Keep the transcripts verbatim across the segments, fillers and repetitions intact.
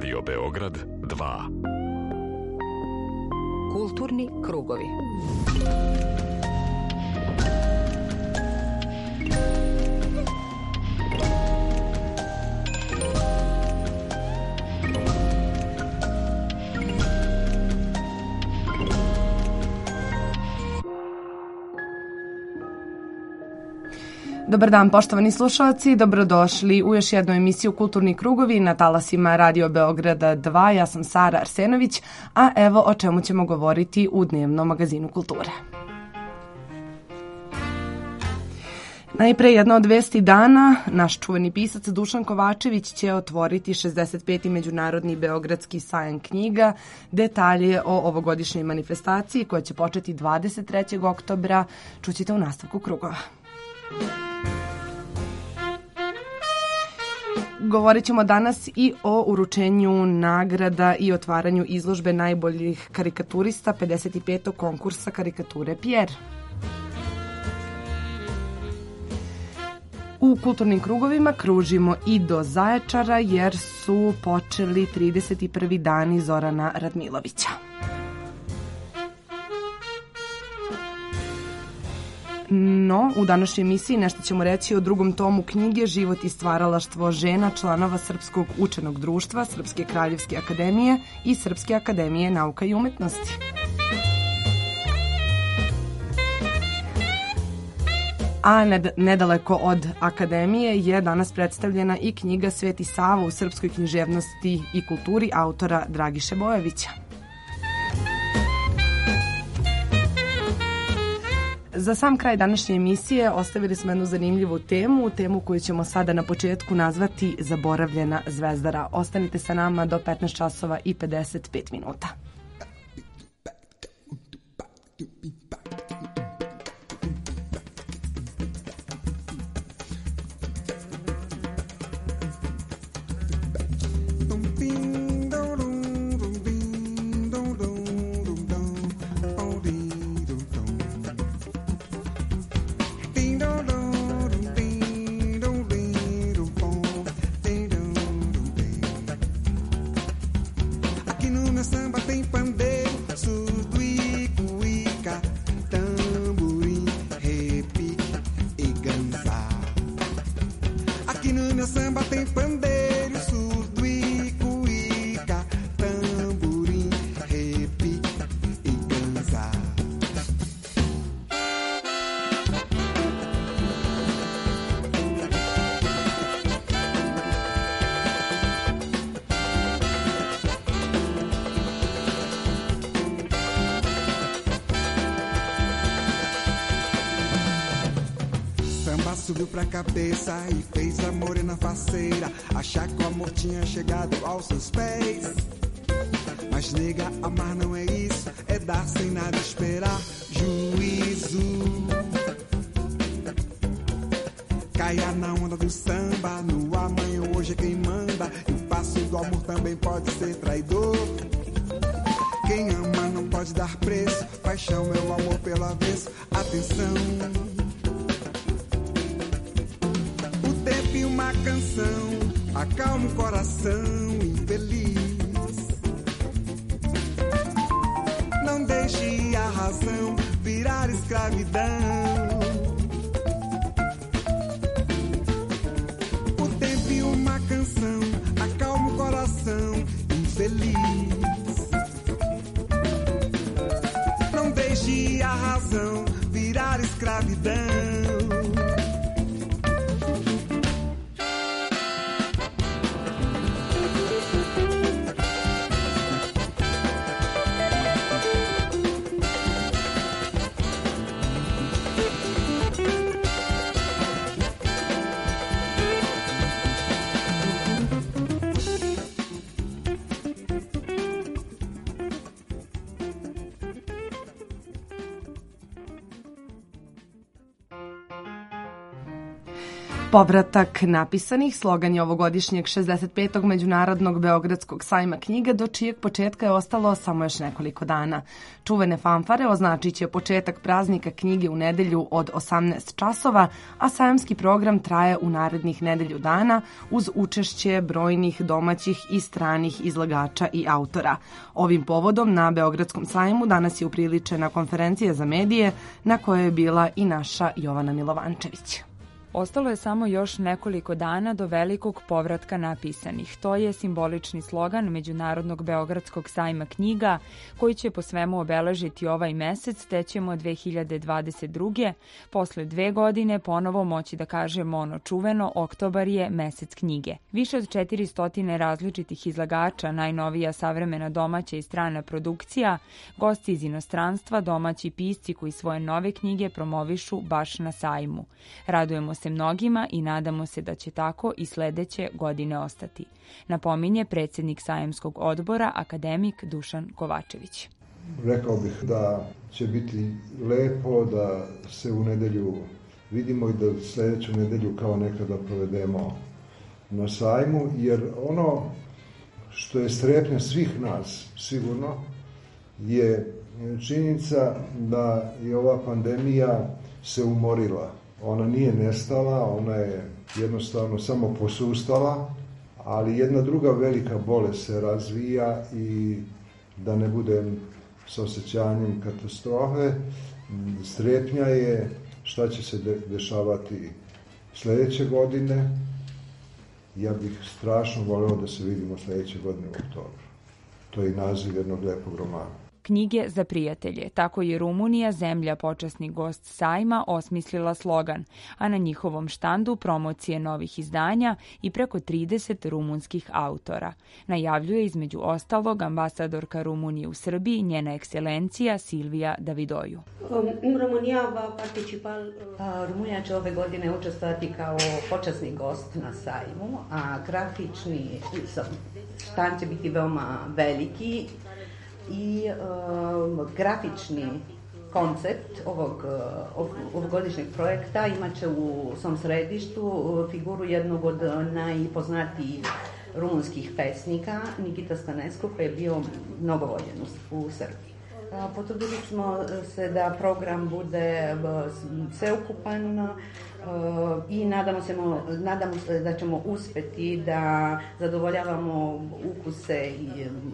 Radio Beograd dva. Kulturni krugovi. Dobar dan, poštovani slušalci, dobrodošli u još jednu emisiju Kulturni krugovi na talasima Radio Beograda dva. Ja sam Sara Arsenović, a evo o čemu ćemo govoriti u dnevnom magazinu kulture. Najpre jedna od vesti dana, naš čuveni pisac Dušan Kovačević će otvoriti šezdeset peti Međunarodni Beogradski sajam knjiga. Detalje o ovogodišnjoj manifestaciji koja će početi dvadeset trećeg oktobra čućete u nastavku krugova. Govorit ćemo danas i o uručenju nagrada i otvaranju izložbe najboljih karikaturista pedeset petog konkursa karikature Pierre. U kulturnim krugovima kružimo i do Zaječara jer su počeli trideset prvi dani Zorana Radmilovića. No, u današnjoj emisiji nešto ćemo reći o drugom tomu knjige Život i stvaralaštvo žena članova Srpskog učenog društva, Srpske kraljevske akademije i Srpske akademije nauka i umetnosti. A nedaleko od akademije je danas predstavljena i knjiga Sveti Sava u srpskoj književnosti i kulturi autora Dragiše Bojovića. Za sam kraj današnje emisije ostavili smo jednu zanimljivu temu, temu koju ćemo sada na početku nazvati Zaboravljena zvezdara. Ostanite sa nama do petnaest časova i pedeset pet minuta. Subiu pra cabeça e fez a morena faceira achar que o amor tinha chegado aos seus pés. Mas nega, amar não é isso, é dar sem nada esperar juízo. Caia na onda do samba, no amanhã hoje é quem manda. E o passo do amor também pode ser traidor. Quem ama não pode dar preço, paixão é o amor pelo avesso. Atenção, uma canção acalma o coração infeliz. Não deixe a razão virar escravidão. O tempo e uma canção acalma o coração infeliz. Não deixe a razão virar escravidão. Povratak napisanih slogan je ovogodišnjeg šezdeset petog Međunarodnog Beogradskog sajma knjiga, do čijeg početka je ostalo samo još nekoliko dana. Čuvene fanfare označit će početak praznika knjige u nedelju od osamnaest časova, a sajamski program traje u narednih nedelju dana uz učešće brojnih domaćih i stranih izlagača i autora. Ovim povodom na Beogradskom sajmu danas je upriličena konferencija za medije na kojoj je bila i naša Jovana Milovančević. Ostalo je samo još nekoliko dana do velikog povratka napisanih. To je simbolični slogan Međunarodnog Beogradskog sajma knjiga koji će po svemu obeležiti ovaj mesec, te ćemo dve hiljade dvadeset druge posle dve godine ponovo moći da kažemo ono čuveno oktobar je mesec knjige. Više od četiristo različitih izlagača, najnovija savremena domaća i strana produkcija, gosti iz inostranstva, domaći pisci koji svoje nove knjige promovišu baš na sajmu. Radujemo se mnogima i nadamo se da će tako i sledeće godine ostati, napominje predsjednik sajamskog odbora, akademik Dušan Kovačević. Rekao bih da će biti lepo da se u nedelju vidimo i da sledeću nedelju kao nekada provedemo na sajmu, jer ono što je strepnja svih nas sigurno je činjenica da je ova pandemija se umorila. Ona nije nestala, ona je jednostavno samo posustala, ali jedna druga velika bolest se razvija i da ne budem s osjećanjem katastrofe, strepnja je šta će se de- dešavati sledeće godine. Ja bih strašno voleo da se vidimo sledeće godine u oktobru. To je i naziv jednog lepog romana. Knjige za prijatelje. Tako je Rumunija, zemlja počasni gost sajma, osmislila slogan, a na njihovom štandu promocije novih izdanja i preko trideset rumunskih autora. Najavljuje između ostalog ambasadorka Rumunije u Srbiji, njena ekscelencija Silvija Davidoju. Rumunija va participal... Rumunija će ove godine učestvovati kao počasni gost na sajmu, a grafični štan će biti veoma veliki i uh, grafični koncept ovog uh, ovogodišnjeg projekta imaće u svom središtu uh, figuru jednog od najpoznatijih rumunskih pesnika, Nikita Stănescu, koji je bio mnogo voljen u, u Srbiji. Uh, potrudili smo se da program bude uh, sveukupan uh, i nadamo se, nadamo se da ćemo uspeti da zadovoljavamo ukuse i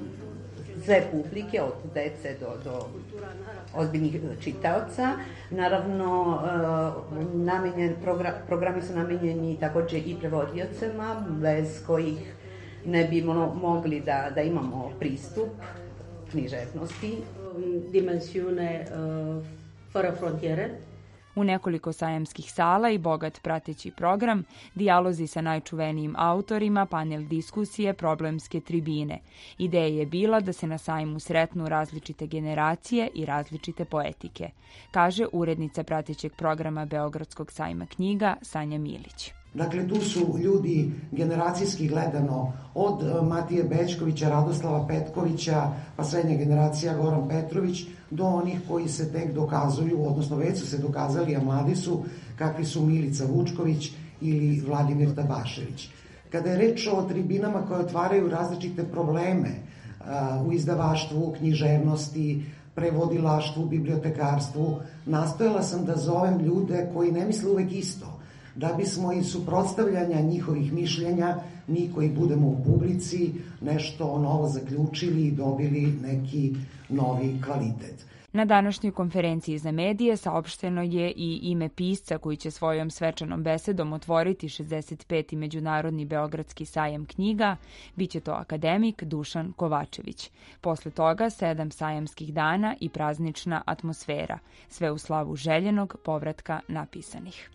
sve publike, od dece do, do ozbiljnih čitaoca. Naravno, namenjen, program, programi su namenjeni takođe i prevodiocima, bez kojih ne bi mogli da, da imamo pristup književnosti. Dimensiune fără frontiere. U nekoliko sajamskih sala i bogat prateći program, dijalozi sa najčuvenijim autorima, panel diskusije, problemske tribine. Ideja je bila da se na sajmu sretnu različite generacije i različite poetike, kaže urednica pratećeg programa Beogradskog sajma knjiga Sanja Milić. Dakle, tu su ljudi generacijski gledano od Matije Bećkovića, Radoslava Petkovića, pa srednja generacija Goran Petrović, do onih koji se tek dokazuju, odnosno već su se dokazali, a mladi su, kakvi su Milica Vučković ili Vladimir Tabašević. Kada je reč o tribinama koje otvaraju različite probleme u izdavaštvu, u književnosti, prevodilaštvu, bibliotekarstvu, nastojala sam da zovem ljude koji ne misle uvek isto, da bismo iz suprotstavljanja njihovih mišljenja, mi koji budemo u publici, nešto novo zaključili i dobili neki novi kvalitet. Na današnjoj konferenciji za medije saopšteno je i ime pisca koji će svojom svečanom besedom otvoriti šezdeset peti Međunarodni Beogradski sajam knjiga, biće to akademik Dušan Kovačević. Posle toga sedam sajamskih dana i praznična atmosfera, sve u slavu željenog povratka napisanih.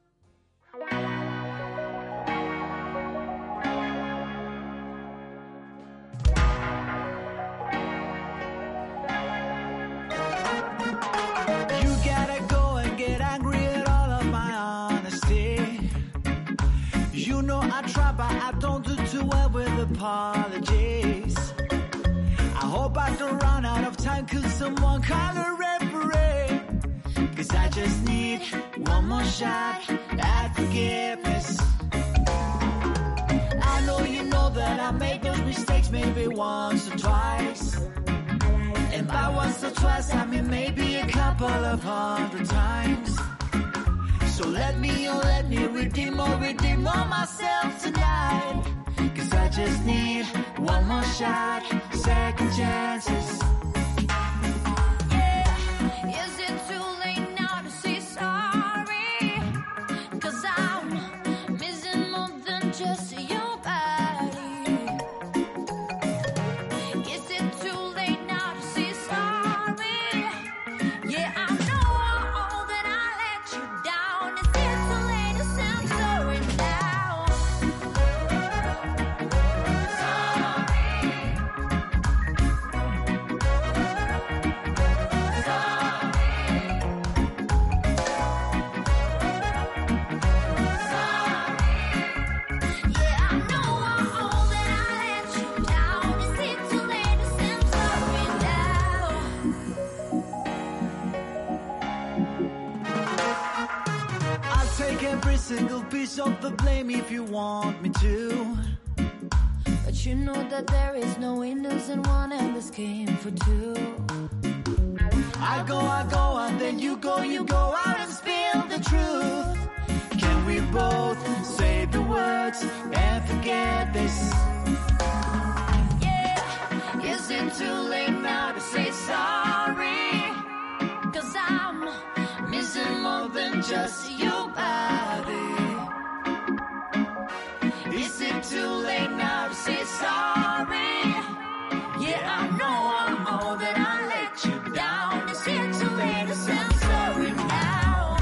Apologies. I hope I don't run out of time. Could someone call a referee? Cause I just need one more shot at forgiveness. mistakes maybe once or twice. And by once or twice, I mean maybe a couple of hundred times. So let me, oh let me redeem or redeem all myself tonight. Cause I just need one more shot, second chances. Yeah, is it too late now to say sorry? Cause I'm missing more than just your body. Is it too late now to say sorry? Yeah, I know all that I let you down. Is it too late to say I'm sorry now? Every single piece of the blame if you want me to. But you know that there is no windows in one and this came for two. I go, I go, and then you go, you go out and spill the truth. Can we both say the words and forget this? Yeah, is it too late now to say sorry? Cause I'm missing more than just your body. Is it too late now to say sorry? Yeah, I know I'm all that I let you down. Is it too late to say I'm sorry now?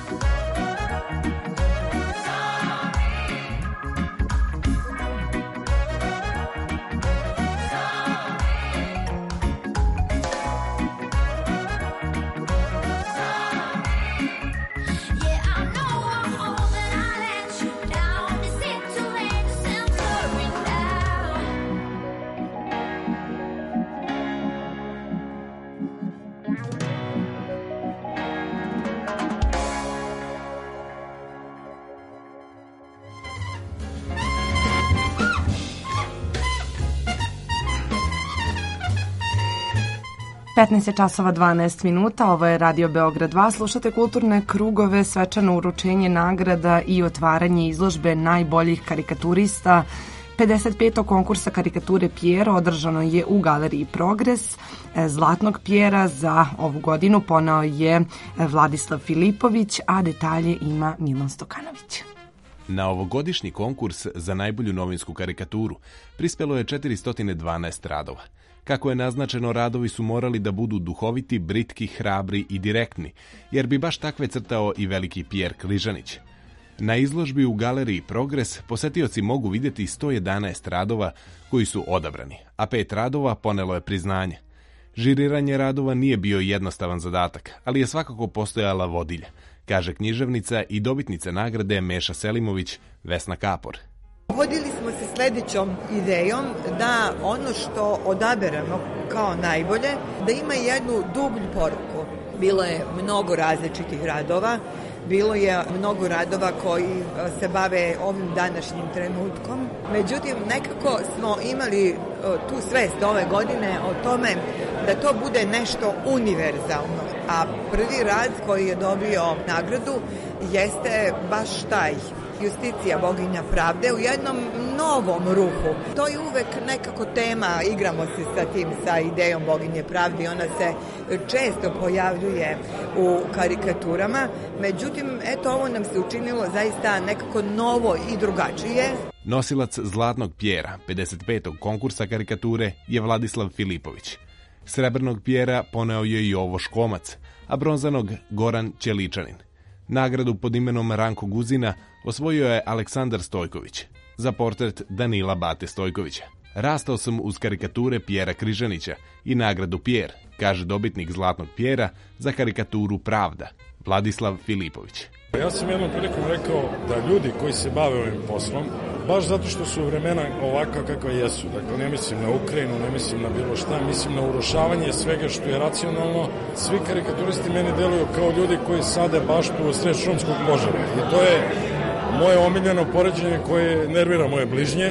petnaest je časova dvanaest minuta, ovo je Radio Beograd dva, slušate kulturne krugove, svečano uručenje nagrada i otvaranje izložbe najboljih karikaturista. pedeset petog konkursa karikature Pjera održano je u Galeriji Progres. Zlatnog Pjera za ovu godinu poneo je Vladislav Filipović, a detalje ima Milan Stokanović. Na ovogodišnji konkurs za najbolju novinsku karikaturu prispelo je četiristo dvanaest radova. Kako je naznačeno, radovi su morali da budu duhoviti, britki, hrabri i direktni, jer bi baš takve crtao i veliki Pjer Križanić. Na izložbi u Galeriji Progres posetioci mogu vidjeti sto jedanaest radova koji su odabrani, a pet radova ponelo je priznanje. Žiriranje radova nije bio jednostavan zadatak, ali je svakako postojala vodilja, kaže književnica i dobitnica nagrade Meša Selimović, Vesna Kapor. Vodili smo se sljedećom idejom da ono što odaberemo kao najbolje, da ima jednu dublju poruku. Bilo je mnogo različitih radova, bilo je mnogo radova koji se bave ovim današnjim trenutkom. Međutim, nekako smo imali tu svest ove godine o tome da to bude nešto univerzalno. A prvi rad koji je dobio nagradu jeste baš taj. Justicija, boginja pravde, u jednom novom ruhu. To je uvek nekako tema, igramo se sa tim, sa idejom boginje pravde, ona se često pojavljuje u karikaturama, međutim, eto, ovo nam se učinilo zaista nekako novo i drugačije. Nosilac Zlatnog Pjera, pedeset petog konkursa karikature, je Vladislav Filipović. Srebrnog Pjera poneo je Jovo Škomac, a bronzanog Goran Ćeličanin. Nagradu pod imenom Ranko Guzina osvojio je Aleksandar Stojković za portret Danila Bate Stojkovića. Rastao sam uz karikature Pjera Križanića i nagradu Pjer, kaže dobitnik Zlatnog Pjera za karikaturu Pravda, Vladislav Filipović. Ja sam jednom prilikom rekao da ljudi koji se bave ovim poslom, baš zato što su vremena ovakva kakva jesu, dakle ne mislim na Ukrajinu, ne mislim na bilo šta, mislim na urušavanje svega što je racionalno, svi karikaturisti meni deluju kao ljudi koji sade baštu u sred šumskog požara. I to je moje omiljeno poređenje koje nervira moje bližnje,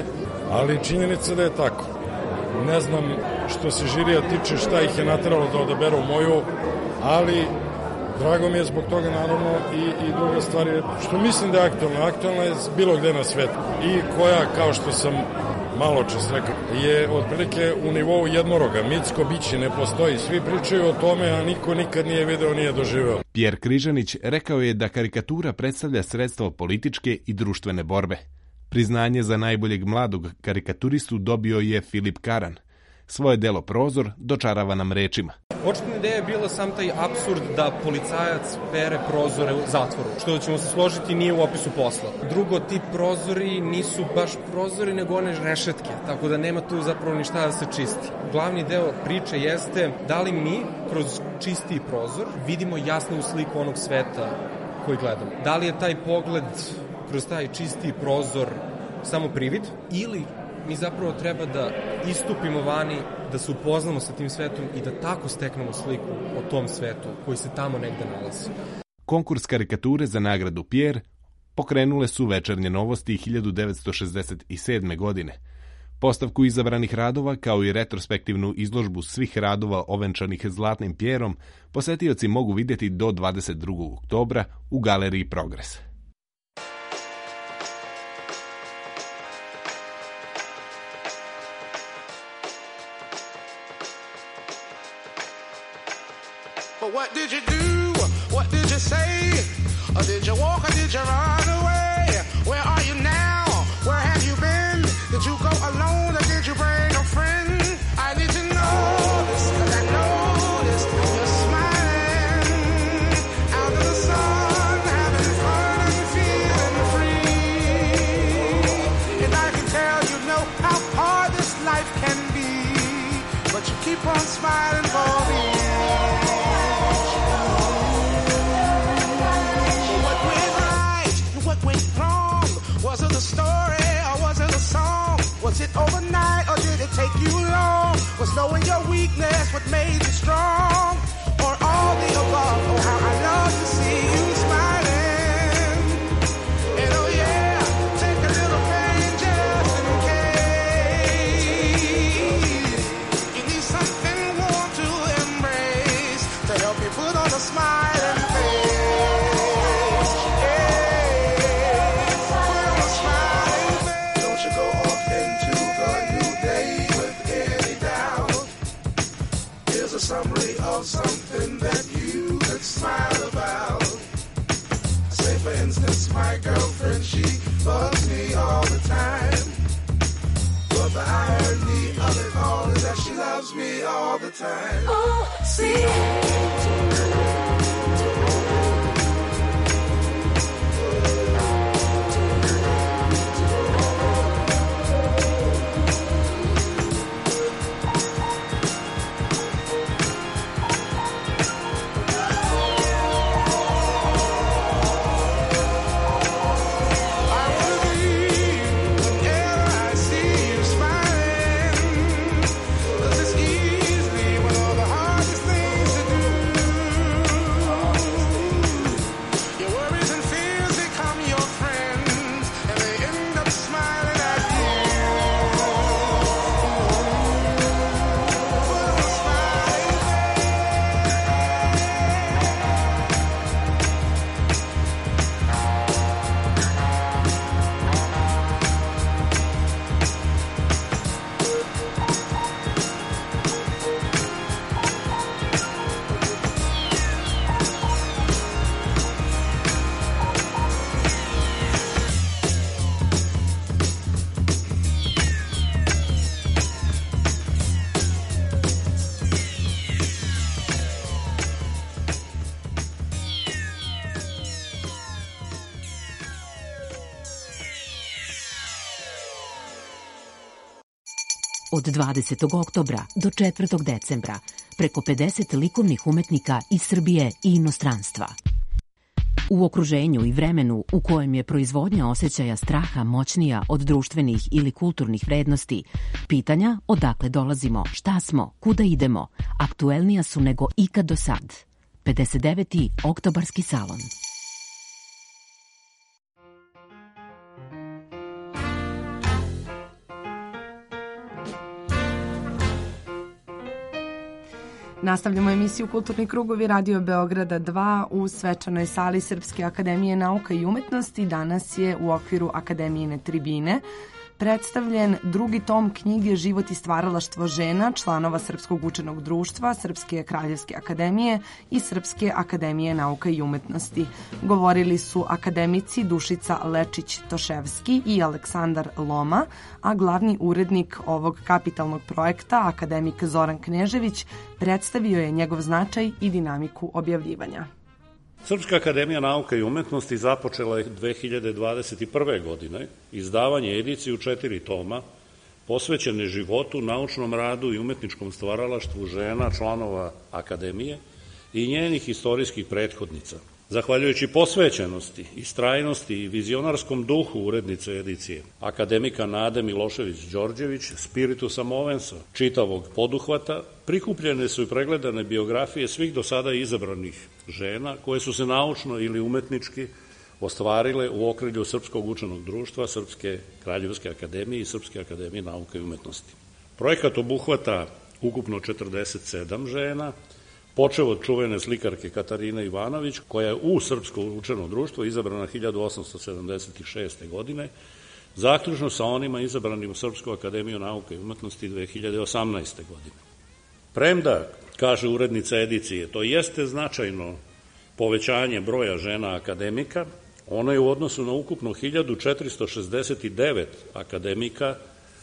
ali činjenica da je tako. Ne znam što se žirija tiče šta ih je nateralo da odaberu moju, ali drago mi je zbog toga naravno i, i druga stvar je što mislim da je aktualna. Aktualna je bilo gde na svetu i koja, kao što sam malo čas rekao, je otprilike u nivou jednoroga. Mitsko biće ne postoji. Svi pričaju o tome, a niko nikad nije video, nije doživeo. Pjer Križanić rekao je da karikatura predstavlja sredstvo političke i društvene borbe. Priznanje za najboljeg mladog karikaturistu dobio je Filip Karan. Svoje delo Prozor dočarava nam rečima. Početna ideja je bila sam taj apsurd da policajac pere prozore u zatvoru, što ćemo se složiti nije u opisu posla. Drugo, ti prozori nisu baš prozori, nego one rešetke, tako da nema tu zapravo ni šta da se čisti. Glavni deo priče jeste da li mi kroz čistiji prozor vidimo jasnu sliku onog sveta koji gledamo. Da li je taj pogled kroz taj čistiji prozor samo privid ili mi zapravo treba da istupimo vani, da se upoznamo sa tim svetom i da tako steknemo sliku o tom svetu koji se tamo negde nalazi. Konkurs karikature za nagradu Pjer pokrenule su Večernje novosti hiljadu devetsto šezdeset sedme. godine. Postavku izabranih radova, kao i retrospektivnu izložbu svih radova ovenčanih Zlatnim Pjerom, posetioci mogu vidjeti do dvadeset drugog oktobra u Galeriji Progres. But what did you do? What did you say? Or did you walk or did you run away? Where are you now? Where have you been? Did you go alone or did you bring a friend? I need to know this, cause I noticed you're smiling out of the sun, having fun and feeling free. And I can tell you know how hard this life can be, but you keep on smiling for me. Was it a story or was it a song? Was it overnight or did it take you long? Was knowing your weakness what made you strong? Or all the above? Oh, how I love to see you smiling. And oh yeah, take a little pain just in case you need something warm to embrace to help you put on a smiling face. Summary of something that you could smile about. Say for instance, my girlfriend, she bugs me all the time. But the irony of it all is that she loves me all the time. Oh, see. Od dvadesetog oktobra do četvrtog decembra preko pedeset likovnih umetnika iz Srbije i inostranstva. U okruženju i vremenu u kojem je proizvodnja osjećaja straha moćnija od društvenih ili kulturnih vrednosti, pitanja odakle dolazimo, šta smo, kuda idemo, aktuelnija su nego ikad do sad. pedeset deveti Oktobarski salon. Nastavljamo emisiju Kulturni krugovi Radio Beograda dva u svečanoj sali Srpske akademije nauka i umetnosti. Danas je u okviru Akademijine tribine predstavljen drugi tom knjige Život i stvaralaštvo žena, članova Srpskog učenog društva, Srpske kraljevske akademije i Srpske akademije nauka i umetnosti. Govorili su akademici Dušica Lečić-Toševski i Aleksandar Loma, a glavni urednik ovog kapitalnog projekta, akademik Zoran Knežević, predstavio je njegov značaj i dinamiku objavljivanja. Srpska akademija nauka i umetnosti započela je dve hiljade dvadeset prve. godine izdavanje edicije u četiri toma posvećene životu, naučnom radu i umetničkom stvaralaštvu žena, članova akademije i njenih istorijskih prethodnica. Zahvaljujući posvećenosti, istrajnosti i vizionarskom duhu urednice edicije, akademika Nade Milošević-Đorđević, spiritusa movensa, čitavog poduhvata, prikupljene su i pregledane biografije svih do sada izabranih žena koje su se naučno ili umetnički ostvarile u okrilju Srpskog učenog društva, Srpske kraljevske akademije i Srpske akademije nauka i umetnosti. Projekat obuhvata ukupno četrdeset sedam žena, počeo od čuvene slikarke Katarine Ivanović, koja je u Srpsko učeno društvo izabrana hiljadu osamsto sedamdeset šeste. godine, zaključno sa onima izabranim u Srpsku akademiju nauke i umetnosti dve hiljade osamnaeste. godine. Premda, kaže urednica edicije, to jeste značajno povećanje broja žena akademika, ono je u odnosu na ukupno hiljadu četiristo šezdeset devet akademika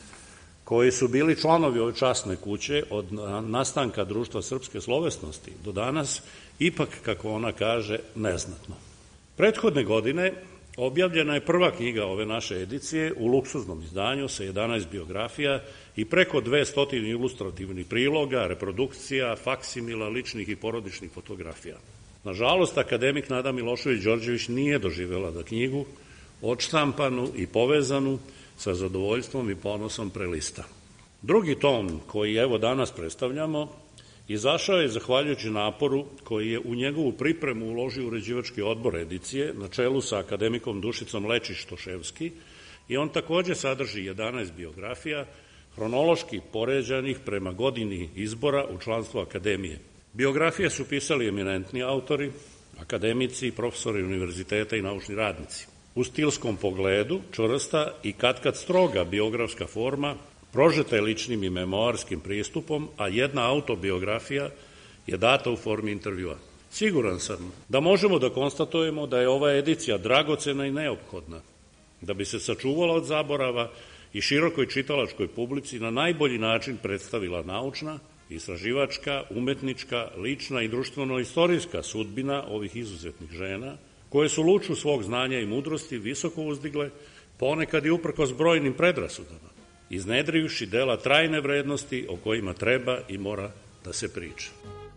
koji su bili članovi ove časne kuće od nastanka Društva srpske slovesnosti do danas, ipak, kako ona kaže, neznatno. Prethodne godine objavljena je prva knjiga ove naše edicije u luksuznom izdanju sa jedanaest biografija i preko dvesta ilustrativnih priloga, reprodukcija, faksimila, ličnih i porodičnih fotografija. Nažalost, akademik Nada Milošević-Đorđević nije doživela da knjigu, odštampanu i povezanu, sa zadovoljstvom i ponosom prelista. Drugi tom, koji evo danas predstavljamo, izašao je zahvaljujući naporu koji je u njegovu pripremu uložio uređivački odbor edicije na čelu sa akademikom Dušicom Lečić-Toševski i on takođe sadrži jedanaest biografija, hronološki poređanih prema godini izbora u članstvo akademije. Biografije su pisali eminentni autori, akademici, profesori univerziteta i naučni radnici. U stilskom pogledu, čvrsta i katkad stroga biografska forma prožeta je ličnim i memoarskim pristupom, a jedna autobiografija je data u formi intervjua. Siguran sam da možemo da konstatujemo da je ova edicija dragocena i neophodna, da bi se sačuvala od zaborava i širokoj čitalačkoj publici na najbolji način predstavila naučna, istraživačka, umetnička, lična i društveno-istorijska sudbina ovih izuzetnih žena, koje su luču svog znanja i mudrosti visoko uzdigle, ponekad i uprkos brojnim predrasudama, iznedrivši dela trajne vrednosti o kojima treba i mora da se priča.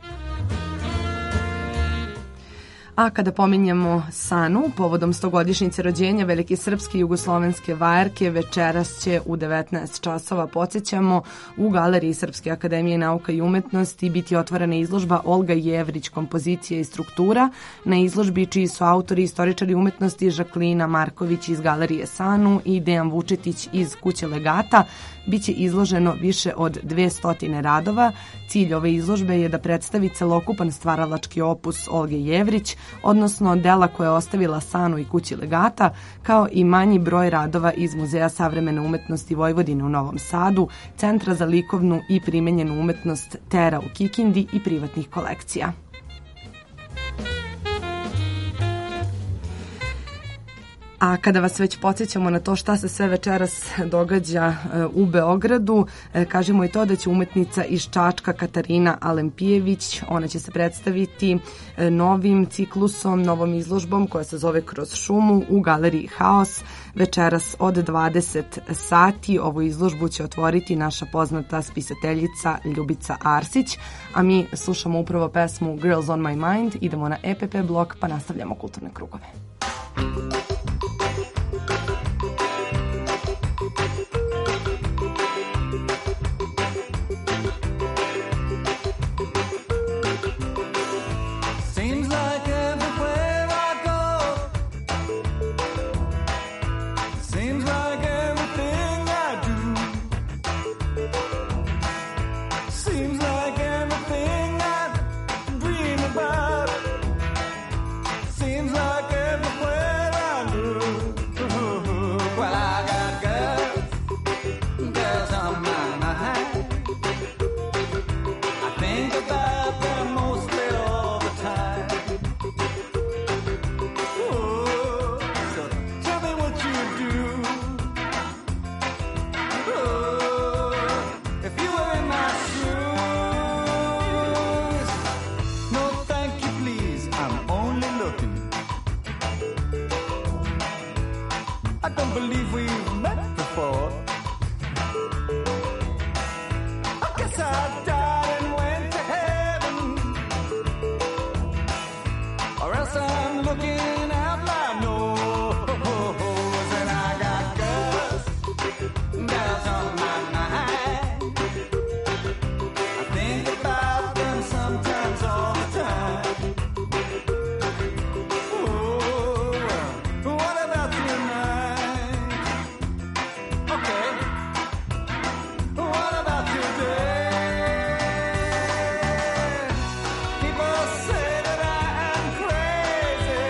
A kada pominjemo Sanu, povodom stogodišnjice rođenja velike srpske i jugoslovenske vajarke, večeras će u devetnaest časova, podsjećamo, u Galeriji Srpske akademije nauka i umetnosti biti otvorena izložba Olga Jevrić, kompozicija i struktura. Na izložbi čiji su autori istoričari umetnosti Žaklina Marković iz Galerije Sanu i Dejan Vučetić iz Kuće Legata, biće izloženo više od dvesta radova. Cilj ove izložbe je da predstavi celokupan stvaralački opus Olge Jevrić, odnosno dela koje je ostavila Sanu i Kući Legata, kao i manji broj radova iz Muzeja savremene umetnosti Vojvodine u Novom Sadu, Centra za likovnu i primenjenu umetnost Tera u Kikindi i privatnih kolekcija. A kada vas već podsjećamo na to šta se sve večeras događa u Beogradu, kažemo i to da će umetnica iz Čačka Katarina Alempijević, ona će se predstaviti novim ciklusom, novom izložbom koja se zove Kroz šumu u Galeriji Haos. Večeras od dvadeset sati ovu izložbu će otvoriti naša poznata spisateljica Ljubica Arsić, a mi slušamo upravo pesmu Girls on my mind, idemo na E P P blok pa nastavljamo kulturne krugove. Seems like everything I looking out my nose, and I got girls, girls on my mind. I think about them sometimes all the time. Oh, what about tonight? Okay. What about today? People say that I am crazy.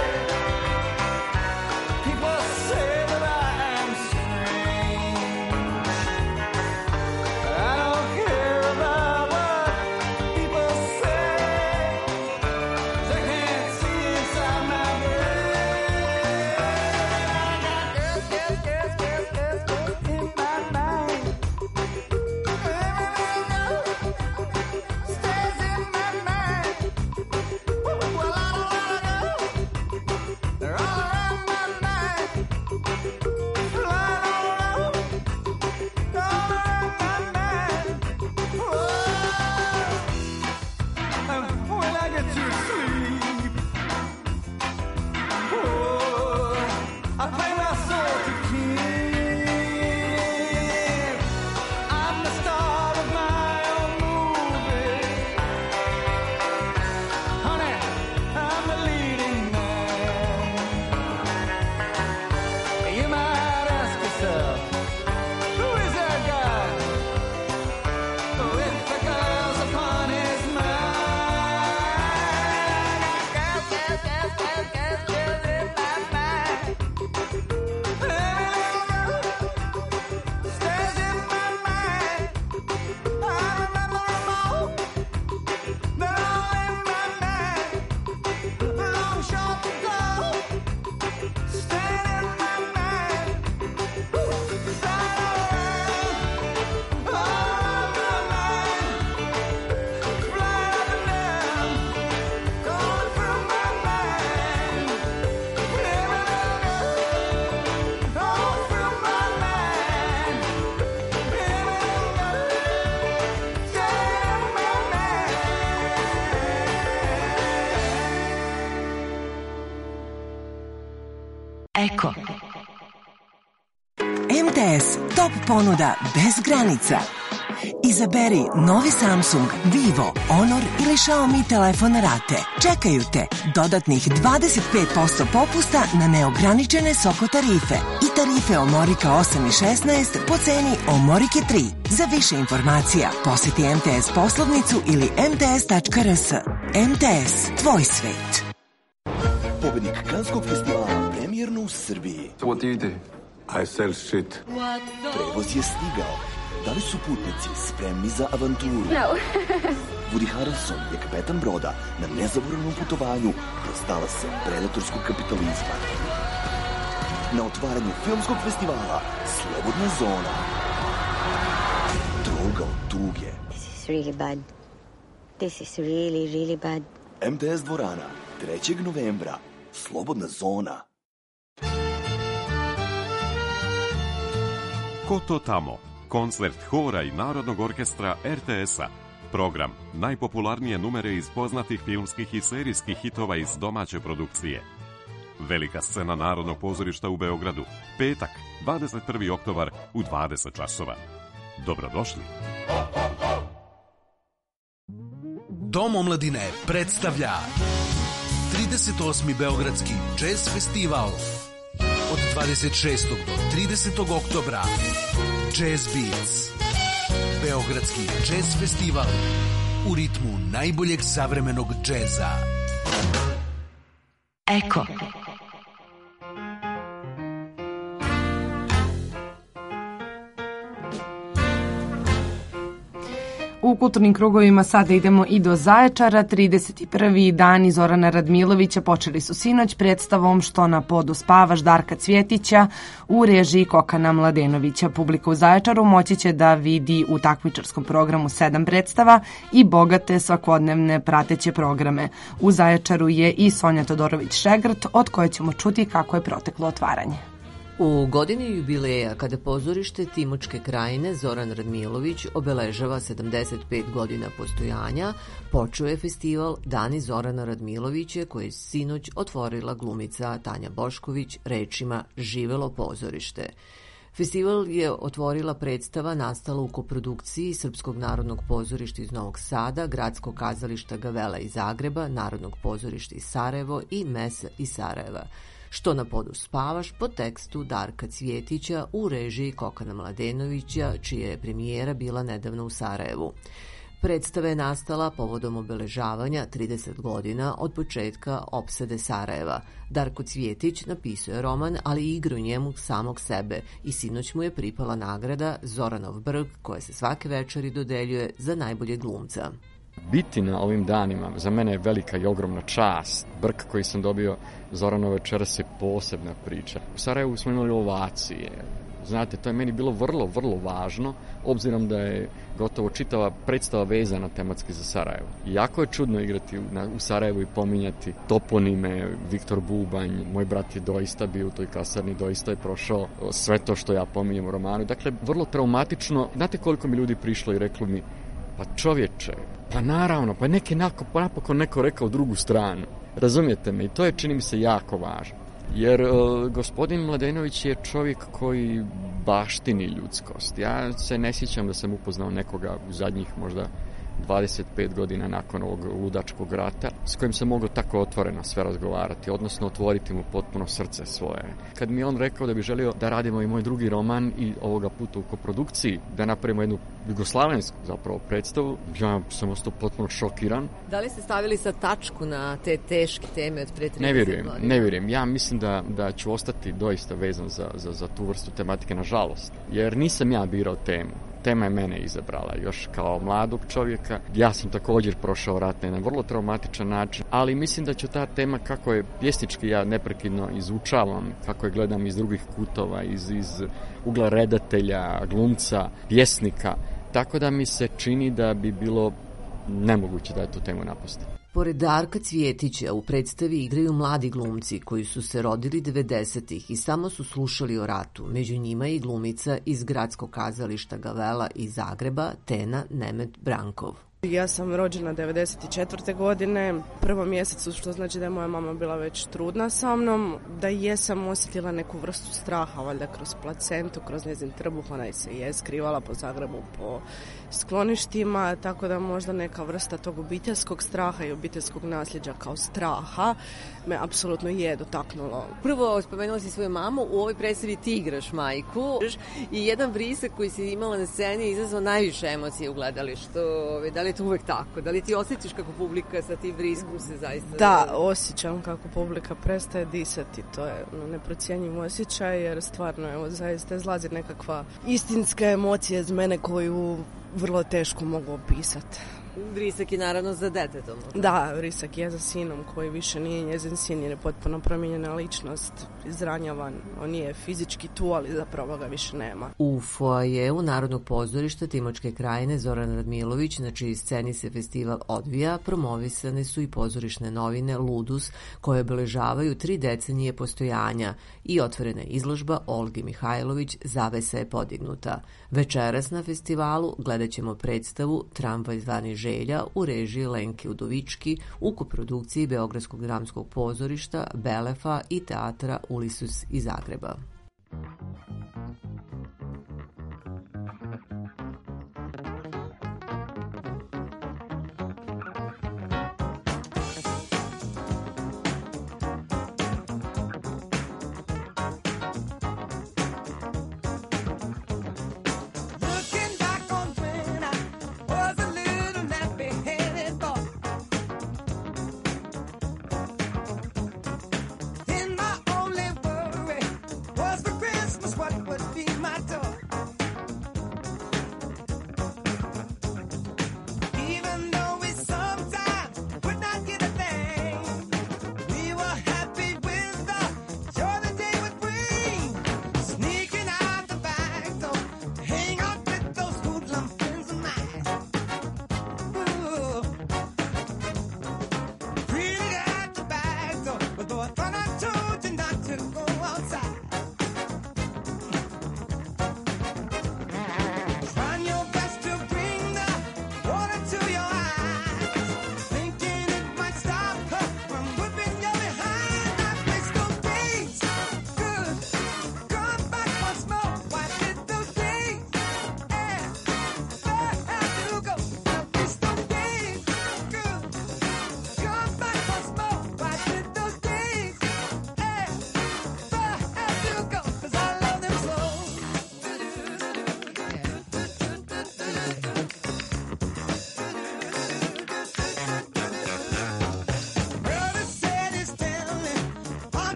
People say that I am strange. I don't care about what people say. They can't see inside my brain. I got girls, girls, girls, girls, girls, girls in my mind. Stays in my mind. Well, I don't wanna go. They're all around my mind. Flying all around, all around my mind. Whoa. And when I get to sleep, whoa, I play my soul to keep. I'm the star of my own movie. Honey, I'm the leading man. You might ask yourself, who is that guy with the girls upon his mind? Girls, girls, girls, girls, girls, girls in my mind. Stays in my mind. I remember them all. They're all in my mind. Long, short, and tall. Staying in my mind. Flying around, all around my mind. Flying up and down, going through my mind. Living all through my mind. Living staying in my mind. Eko. M T S Top ponuda bez granica. Izaberi novi Samsung, Vivo, Honor ili Xiaomi telefon na rate. Čekaju te dodatnih dvadeset pet posto popusta na neograničene Soko tarife i tarife Omorika osam i šesnaest po ceni Omorike tri. Za više informacija poseti M T S poslovnicu ili em te es tačka er es. M T S, tvoj svet. Pobednik Kanskog festivala premijerno u Srbiji. What do you do? I sell shit. Prevoz je stigao. Da li su putnici spremni za avanturu? No. Woody Harrelson je kapetan broda na nezaboravnom putovanju kroz talase predatorskog kapitalizma. Na otvaranju filmskog festivala Slobodna zona. Droga od tuge. This is really bad. This is really, really bad. M T S dvorana, trećeg novembra. Slobodna zona. Ko to tamo? Koncert hora i Narodnog orkestra er te es-a. Program najpopularnije numere iz poznatih filmskih i serijskih hitova iz domaće produkcije. Velika scena Narodnog pozorišta u Beogradu. Petak, dvadeset prvi oktobar u dvadeset časova. Dobrodošli. Dom omladine predstavlja trideset osmi Beogradski jazz festival od dvadeset šestog do tridesetog oktobra. Jazz Beats. Beogradski jazz festival u ritmu najboljeg savremenog džeza. Eko. U kulturnim krugovima sada idemo i do Zaječara. trideset prvi dani Zorana Radmilovića počeli su sinoć predstavom Što na podu spavaš Darka Cvjetića u režiji Kokana Mladenovića. Publika u Zaječaru moći će da vidi u takmičarskom programu sedam predstava i bogate svakodnevne prateće programe. U Zaječaru je i Sonja Todorović-Šegrt, od koje ćemo čuti kako je proteklo otvaranje. U godini jubileja, kada pozorište Timočke krajine Zoran Radmilović obeležava sedamdeset pet godina postojanja, počeo je festival Dani Zorana Radmilovića, koji je sinoć otvorila glumica Tanja Bošković rečima "Živelo pozorište". Festival je otvorila predstava nastala u koprodukciji Srpskog narodnog pozorišta iz Novog Sada, Gradskog kazališta Gavela iz Zagreba, Narodnog pozorišta iz Sarajevo i Mesa iz Sarajeva. Što na podu spavaš po tekstu Darka Cvjetića u režiji Kokana Mladenovića, čija je premijera bila nedavno u Sarajevu. Predstava je nastala povodom obeležavanja trideset godina od početka opsade Sarajeva. Darko Cvjetić napisao je roman, ali i igra u njemu samog sebe i sinoć mu je pripala nagrada Zoranov brg, koja se svake večeri dodeljuje za najboljeg glumca. Biti na ovim danima za mene je velika i ogromna čast. Brk koji sam dobio Zoranove večeras je posebna priča. U Sarajevu smo imali ovacije. Znate, to je meni bilo vrlo, vrlo važno, obzirom da je gotovo čitava predstava vezana tematski za Sarajevo. I jako je čudno igrati u, na, u Sarajevu i pominjati toponime, Viktor Bubanj, moj brat je doista bio u toj kasarni, doista je prošao sve to što ja pominjem u romanu. Dakle, vrlo traumatično. Znate koliko mi ljudi prišlo i reklo mi, pa čovječe, pa naravno, pa neki pa napokon neko rekao drugu stranu. Razumijete me? I to je, čini mi se, jako važno. Jer uh, gospodin Mladenović je čovjek koji baštini ljudskost. Ja se ne sjećam da sam upoznao nekoga u zadnjih možda dvadeset pet godina nakon ovog ludačkog rata s kojim sam mogao tako otvoreno sve razgovarati, odnosno otvoriti mu potpuno srce svoje. Kad mi je on rekao da bi želio da radimo i moj drugi roman i ovoga puta u koprodukciji, da napravimo jednu jugoslavensku zapravo predstavu, ja sam ostao potpuno šokiran. Da li ste stavili sad tačku na te teške teme od pre trideset Ne vjerujem, godina? ne vjerujem. Ja mislim da, da ću ostati doista vezan za, za, za tu vrstu tematike, nažalost. Jer nisam ja birao temu. Tema je mene izabrala još kao mladog čovjeka. Ja sam također prošao rat na jedan vrlo traumatičan način, ali mislim da će ta tema, kako je pjesnički ja neprekidno izučavam, kako je gledam iz drugih kutova, iz, iz ugla redatelja, glumca, pjesnika, tako da mi se čini da bi bilo nemoguće da je tu temu napusti. Pored Darka Cvjetića u predstavi igraju mladi glumci koji su se rodili devedesetih i samo su slušali o ratu. Među njima je i glumica iz Gradskog kazališta Gavela iz Zagreba, Tena Nemet Brankov. Ja sam rođena devedeset četvrte godine, prvom mjesecu, što znači da je moja mama bila već trudna sa mnom, da jesam osjetila neku vrstu straha, valjda kroz placentu, kroz njezin trbuh, ona se je skrivala po Zagrebu, po skloništima, tako da možda neka vrsta tog obiteljskog straha i obiteljskog nasljeđa kao straha me apsolutno je dotaknulo. Prvo, spomenula si svoju mamu, u ovoj predstavi ti igraš majku i jedan vrisak koji si imala na sceni izazvao najviše emocije u gledalištu. Da li je to uvek tako? Da li ti osjetiš kako publika sa tim vriskom se zaista... Da, osjećam kako publika prestaje disati. To je neprocijenjiv osjećaj jer stvarno evo, zaista izlazi nekakva istinska emocija iz mene koju vrlo teško mogu opisati. Vrisak je naravno za detetom. Da, vrisak je za sinom koji više nije njezin sin jer je potpuno promijenjena ličnost, izranjavan. On je fizički tu, ali zapravo ga više nema. U foajeu Narodnog pozorišta Timočke krajine Zoran Radmilović, na čiji sceni se festival odvija, promovisane su i pozorišne novine Ludus, koje obeležavaju tri decenije postojanja, i otvorena izložba Olge Mihajlović Zavesa je podignuta. Večeras na festivalu gledat ćemo predstavu Tramvaj zvani Želja u režiji Lenke Udovički u koprodukciji Beogradskog dramskog pozorišta, Belefa i teatra Ulisus iz Zagreba. What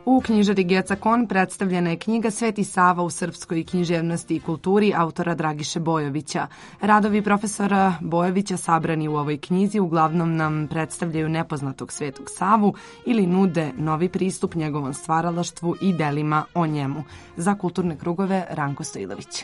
U knjižari Geca Kon predstavljena je knjiga Sveti Sava u srpskoj književnosti i kulturi autora Dragiše Bojovića. Radovi profesora Bojovića sabrani u ovoj knjizi uglavnom nam predstavljaju nepoznatog Svetog Savu ili nude novi pristup njegovom stvaralaštvu i delima o njemu. Za kulturne krugove Ranko Stojilović.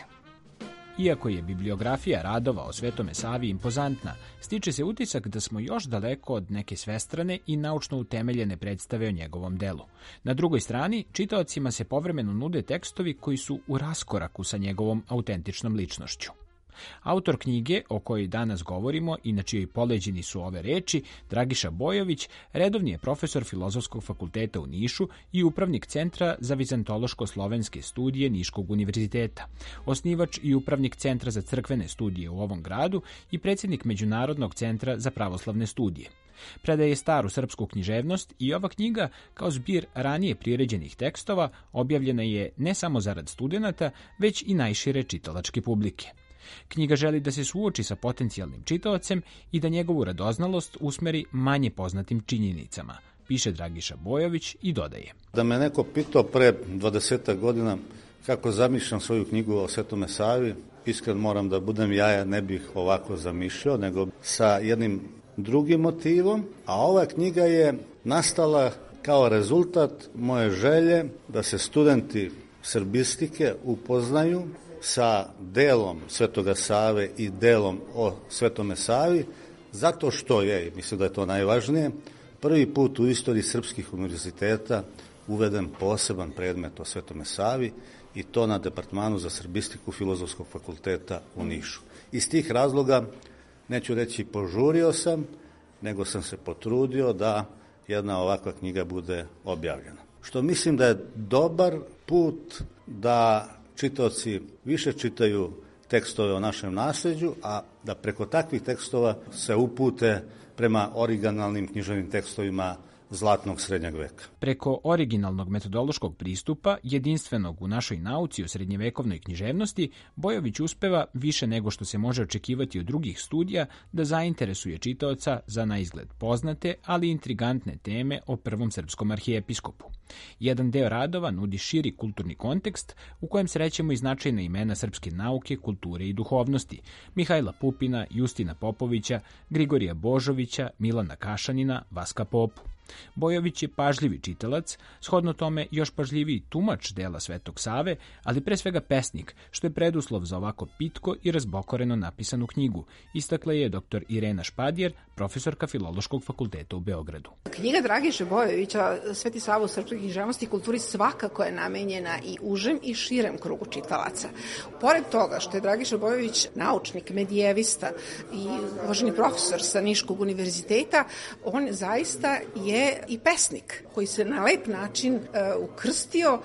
Iako je bibliografija radova o Svetome Savi impozantna, stiče se utisak da smo još daleko od neke svestrane i naučno utemeljene predstave o njegovom delu. Na drugoj strani, čitaocima se povremeno nude tekstovi koji su u raskoraku sa njegovom autentičnom ličnošću. Autor knjige o kojoj danas govorimo i na čijoj poleđini su ove reči, Dragiša Bojović, redovni je profesor Filozofskog fakulteta u Nišu i upravnik Centra za vizantološko-slovenske studije Niškog univerziteta, osnivač i upravnik Centra za crkvene studije u ovom gradu i predsjednik Međunarodnog centra za pravoslavne studije. Predaje staru srpsku književnost i ova knjiga, kao zbir ranije priređenih tekstova, objavljena je ne samo zarad studenata, već i najšire čitalačke publike. Knjiga želi da se suoči sa potencijalnim čitaocem i da njegovu radoznalost usmeri manje poznatim činjenicama, piše Dragiša Bojović i dodaje. Da me neko pitao pre dvadesetak godina kako zamišljam svoju knjigu o Svetome Savi, iskren moram da budem, ja je ne bih ovako zamišljao, nego sa jednim drugim motivom, a ova knjiga je nastala kao rezultat moje želje da se studenti srbistike upoznaju sa delom Svetoga Save i delom o Svetome Savi, zato što je, mislim da je to najvažnije, prvi put u istoriji srpskih univerziteta uveden poseban predmet o Svetome Savi i to na Departmanu za srbistiku Filozofskog fakulteta u Nišu. Iz tih razloga, neću reći požurio sam, nego sam se potrudio da jedna ovakva knjiga bude objavljena. Što mislim da je dobar put da čitaoci više čitaju tekstove o našem nasleđu, a da preko takvih tekstova se upute prema originalnim književnim tekstovima zlatnog srednjeg veka. Preko originalnog metodološkog pristupa, jedinstvenog u našoj nauci o srednjevekovnoj književnosti, Bojović uspeva više nego što se može očekivati od drugih studija da zainteresuje čitaoca za na izgled poznate, ali intrigantne teme o prvom srpskom arhijepiskopu. Jedan deo radova nudi širi kulturni kontekst u kojem srećemo i značajna imena srpske nauke, kulture i duhovnosti, Mihajla Pupina, Justina Popovića, Grigorija Božovića, Milana Kašanina, Vaska Popu. Bojović je pažljivi čitalac, shodno tome još pažljiviji tumač dela Svetog Save, ali pre svega pesnik, što je preduslov za ovako pitko i razbokoreno napisanu knjigu, istakla je doktor Irena Špadjer, profesorka Filološkog fakulteta u Beogradu. Knjiga Dragiše Bojovića Sveti Sava u srpskoj književnosti i kulturi svakako je namenjena i užem i širem krugu čitalaca. Pored toga što je Dragiša Bojović naučnik, medijevista i uvaženi profesor sa Niškog univerziteta, on zaista je je i pesnik koji se na lep način uh, ukrstio,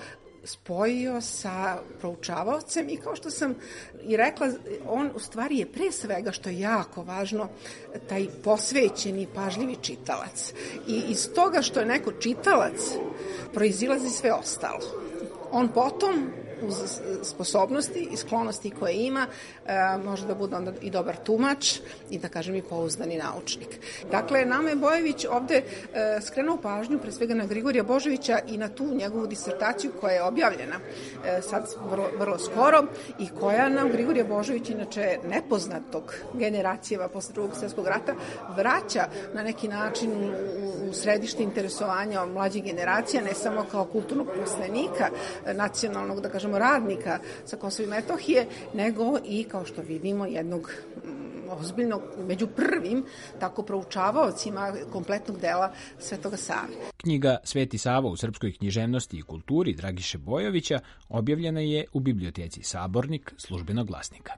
spojio sa proučavaocem i kao što sam i rekla, on u stvari je pre svega, što je jako važno, taj posvećeni, pažljivi čitalac. I iz toga što je neko čitalac, proizilazi sve ostalo. On potom uz sposobnosti i sklonosti koje ima, može da bude onda i dobar tumač i da kažem i pouzdani naučnik. Dakle, nama je Bojović ovde skrenuo pažnju pre svega na Grigorija Božovića i na tu njegovu disertaciju koja je objavljena sad vrlo, vrlo skoro i koja nam Grigorija Božović, inače nepoznatog generacijeva posle drugog svjetskog rata, vraća na neki način u, u središte interesovanja mlađih generacija, ne samo kao kulturnog poslanika, nacionalnog, da kažemo, radnika sa Kosova i Metohije, nego i, kao što vidimo, jednog ozbiljnog, među prvim, tako proučavaocima kompletnog dela Svetoga Save. Knjiga Sveti Sava u srpskoj književnosti i kulturi Dragiše Bojovića objavljena je u biblioteci Sabornik Službenog glasnika.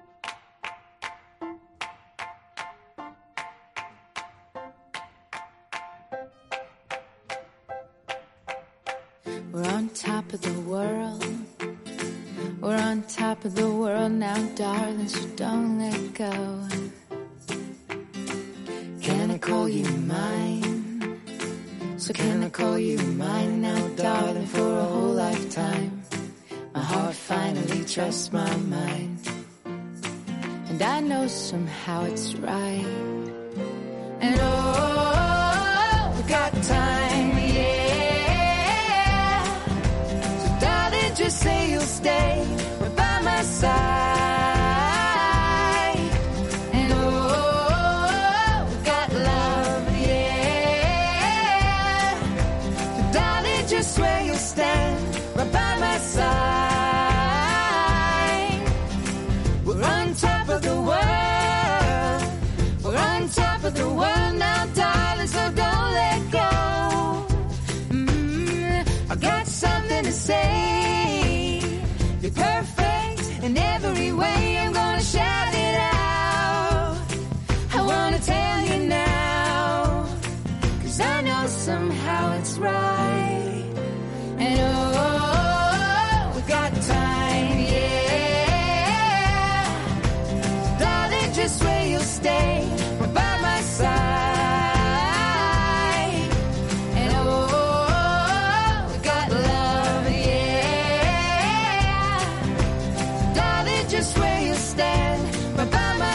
We're on top of the world. We're on top of the world now, darling, so don't let go. Can I call you mine? So can I call you mine now, darling, for a whole lifetime? My heart finally trusts my mind, and I know somehow it's right. And oh, we've got time, yeah. just where you'll stand right by my side. We're on top of the world. We're on top of the world now, darling, so don't let go. Mm, I got something to say. You're perfect in every way. I'm gonna shout it out. I wanna tell you now, 'cause I know somehow it's right. And oh, we got time, yeah. Darling, just where you'll stay, right by my side. And oh, we got love, yeah. Darling, just where you'll stand, right by my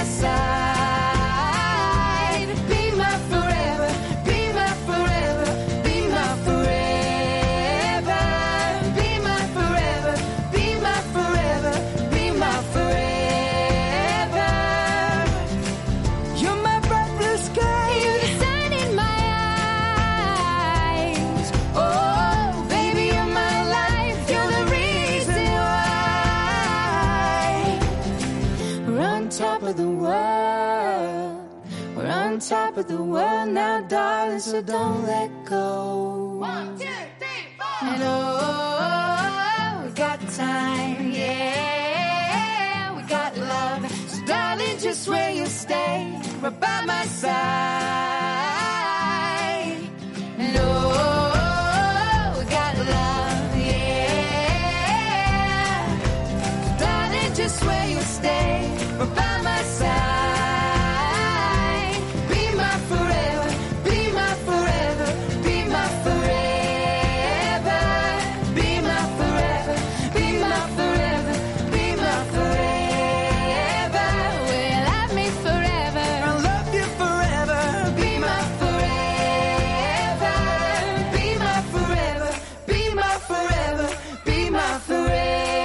side. Be my forever, be my forever, be my forever. Be my forever, be my forever, be my forever. You're my bright blue sky, you're the sun in my eyes. Oh, baby, you're my life, you're the reason why. We're on top of the world. We're on top of the world now, darling, so don't let go. One, two, three, four. And oh, we got time, yeah. We got love, so darling, just where you stay, right by my side. And oh, we got love, yeah. So darling, just where you stay, right by my side. Be my forever, be my forever, be my forever. Be my forever, be my forever, be my forever. Well, love me forever, I'll love you forever. Be my forever, be my forever, be my forever, be my forever.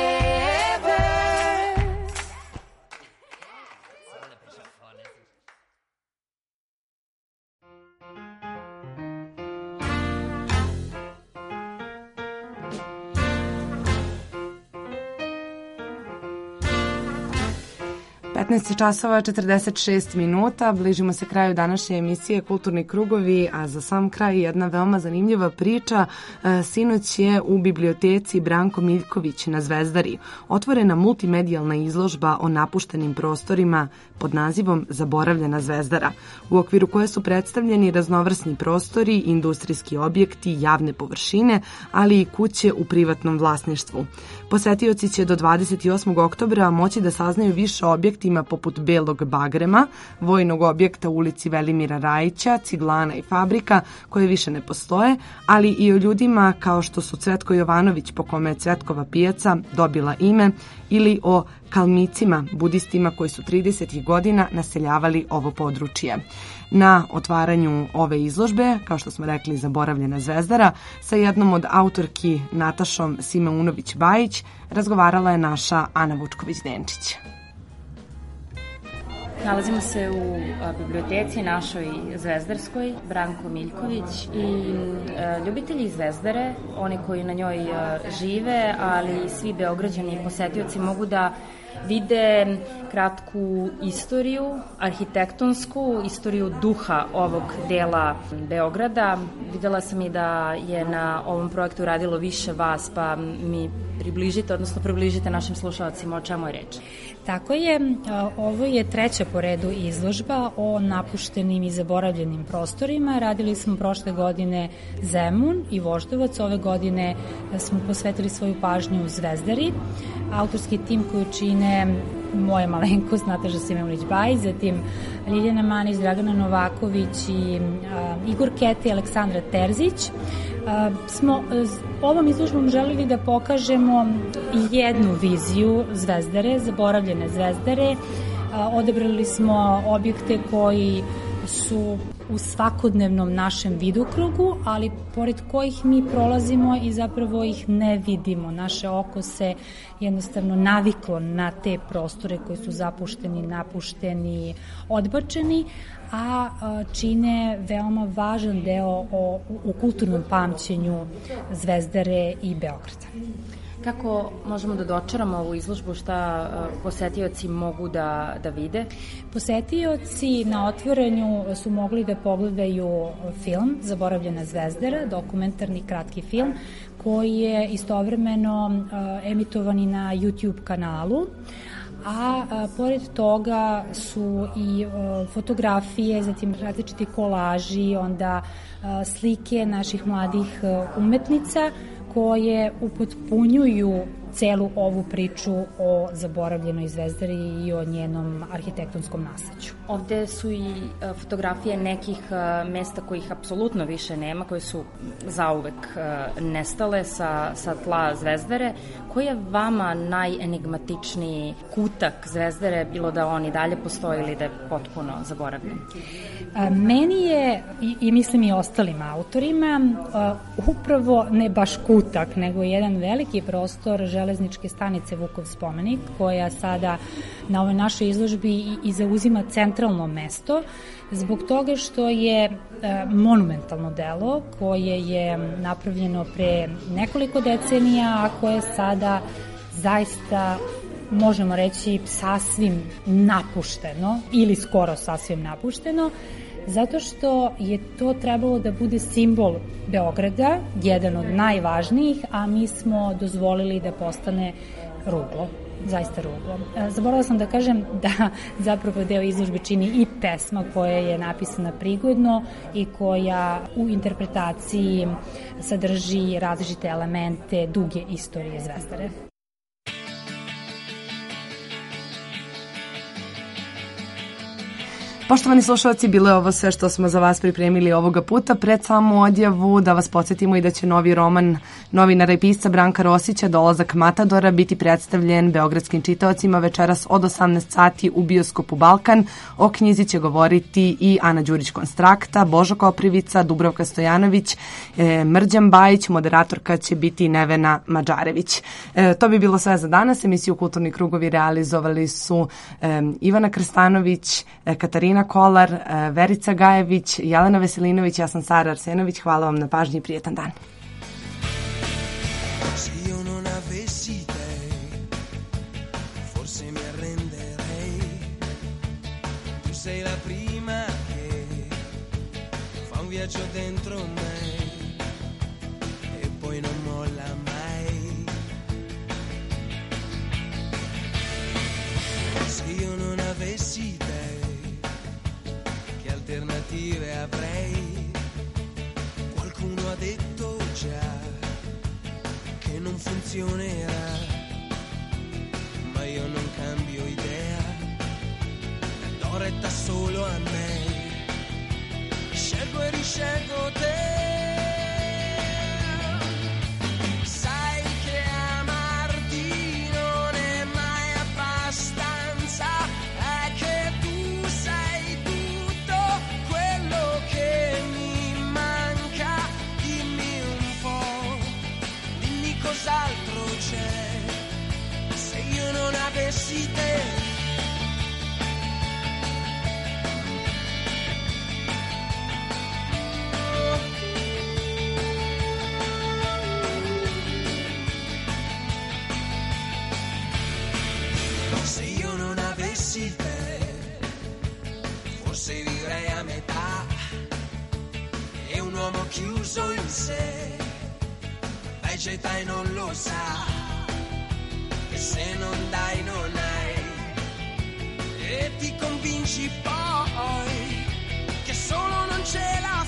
petnaest časova četrdeset šest minuta, bližimo se kraju današnje emisije Kulturni krugovi, a za sam kraj jedna veoma zanimljiva priča. E, Sinoć je u biblioteci Branko Miljković na Zvezdari otvorena multimedijalna izložba o napuštenim prostorima pod nazivom Zaboravljena Zvezdara, u okviru koje su predstavljeni raznovrsni prostori, industrijski objekti, javne površine, ali i kuće u privatnom vlasništvu. Posetioci će do dvadeset osmog oktobra moći da saznaju više o objektima poput Belog bagrema, vojnog objekta u ulici Velimira Rajića, ciglana i fabrika koje više ne postoje, ali i o ljudima kao što su Cvetko Jovanović, po kome je Cvetkova pijaca dobila ime, ili o kalmicima, budistima koji su tridesetih godina naseljavali ovo područje. Na otvaranju ove izložbe, kao što smo rekli, Zaboravljena Zvezdara, sa jednom od autorki Natašom Simeunović-Bajić razgovarala je naša Ana Vučković-Denčić. Nalazimo se u a, biblioteci našoj Zvezdarskoj, Branko Miljković, i a, ljubitelji Zvezdare, oni koji na njoj a, žive, ali i svi Beograđani i posetioci mogu da vide kratku istoriju, arhitektonsku, istoriju duha ovog dela Beograda. Videla sam i da je na ovom projektu radilo više vas, pa mi približite, odnosno približite našim slušalcima o čemu je reč. Tako je, ovo je treća po redu izložba o napuštenim i zaboravljenim prostorima. Radili smo prošle godine Zemun i Voždovac, ove godine smo posvetili svoju pažnju Zvezdari. Autorski tim koji čine moja malenkost, Nataša Simeunović-Bajić, zatim Ljiljana Manić, Dragana Novaković i a, Igor Kete i Aleksandra Terzić. A, smo ovom izložbom želeli da pokažemo jednu viziju Zvezdare, zaboravljene Zvezdare. A, odabrali smo objekte koji su u svakodnevnom našem vidokrugu, ali pored kojih mi prolazimo i zapravo ih ne vidimo. Naše oko se jednostavno naviklo na te prostore koji su zapušteni, napušteni, odbačeni, a čine veoma važan deo o, u kulturnom pamćenju Zvezdare i Beograda. Kako možemo da dočaramo ovu izložbu, šta posetioci mogu da, da vide? Posetioci na otvorenju su mogli da pogledaju film Zaboravljena Zvezdara, dokumentarni kratki film, koji je istovremeno emitovan i na YouTube kanalu, a, a pored toga su i a, fotografije, zatim različiti kolaži, onda a, slike naših mladih a, umetnica koje upotpunjuju celu ovu priču o zaboravljenoj Zvezdari i o njenom arhitektonskom nasleđu. Ovde su i fotografije nekih mesta kojih apsolutno više nema, koje su zauvek nestale sa, sa tla Zvezdare. Koji je vama najenigmatičniji kutak Zvezdare, bilo da on i dalje postoji ili da je potpuno zaboravljen? Meni je, i, i mislim i ostalim autorima, upravo ne baš kutak, nego jedan veliki prostor železničke stanice Vukov spomenik, koja sada na ovoj našoj izložbi i, i zauzima centralno mesto, zbog toga što je e, monumentalno delo koje je napravljeno pre nekoliko decenija, a koje sada zaista možemo reći sasvim napušteno ili skoro sasvim napušteno, zato što je to trebalo da bude simbol Beograda, jedan od najvažnijih, a mi smo dozvolili da postane ruglo, zaista ruglo. Zaboravila sam da kažem da zapravo deo izložbe čini i pesma koja je napisana prigodno i koja u interpretaciji sadrži različite elemente duge istorije Zvezdare. Poštovani slušalci, bilo je ovo sve što smo za vas pripremili ovoga puta. Pred samu odjavu da vas podsjetimo i da će novi roman novinara i pisca Branka Rosića Dolazak Matadora biti predstavljen beogradskim čitaocima večeras od osamnaest sati u bioskopu Balkan. O knjizi će govoriti i Ana Đurić-Konstrakta, Božo Koprivica, Dubravka Stojanović, e, Mrđan Bajić, moderatorka će biti Nevena Mađarević. E, to bi bilo sve za danas. Emisiju Kulturni krugovi realizovali su e, Ivana Krstanović, e, Katarina Kolar, Verica Gajević, Jelena Veselinović, ja sam Sara Arsenović. Hvala vam na pažnji i prijetan dan. Se io non avessi te, forse mi arrenderei. Tu sei la prima che fa un viaggio dentro me e poi non molla mai. Se io non avessi te, alternative avrei. Qualcuno ha detto già che non funzionerà, ma io non cambio idea, do retta solo a me, scelgo e riscelgo te. Sai che amarti non è mai abbastanza, è che tu sei tutto quello che mi manca. Dimmi un po', dimmi cos'altro c'è, se io non avessi te. Se io non avessi te, forse vivrei a metà. E un uomo chiuso in sé vegeta e non lo sa, che se non dai non hai, e ti convinci poi che solo non ce l'hai.